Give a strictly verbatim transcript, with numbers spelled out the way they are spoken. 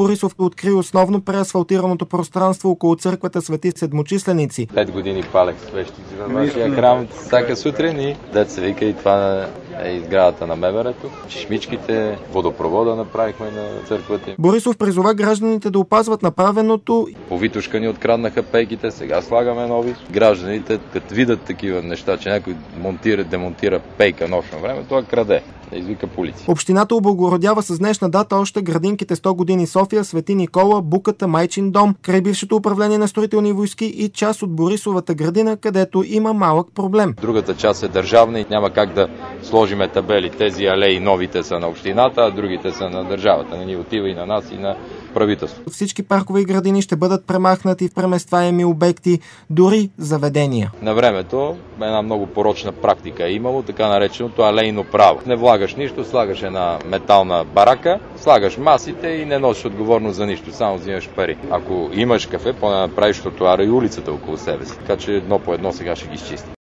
Борисов откри основно преасфалтираното пространство около църквата Свети Седмочисленици. Пет години палех свещици във вашия храм всяка сутрин и деца вика и това е изградата на мемерето. Чешмичките, водопровода направихме на църквата. Борисов призова гражданите да опазват направеното. По Витушка ни откраднаха пейките, сега слагаме нови. Гражданите, като видят такива неща, че някой монтира, демонтира пейка нощно време, това краде. Да извика полиция. Общината облагородява с днешна дата още градинките сто години София, Свети Никола, Буката, Майчин дом, край бившето управление на строителни войски и част от Борисовата градина, където има малък проблем. Другата част е държавна и няма как да сложиме табели. Тези алеи новите са на общината, а другите са на държавата. Не ни отива и на нас, и на правителството. Всички паркове и градини ще бъдат премахнати в преместваеми обекти, дори заведения. На времето една много порочна практика е имало, така нареченото алейно право. Не влагаш нищо, слагаш една метална барака, слагаш масите и не носиш отговорност за нищо, само взимаш пари. Ако имаш кафе, поне направиш тротуара и улицата около себе си. Така че едно по едно сега ще ги изчисти.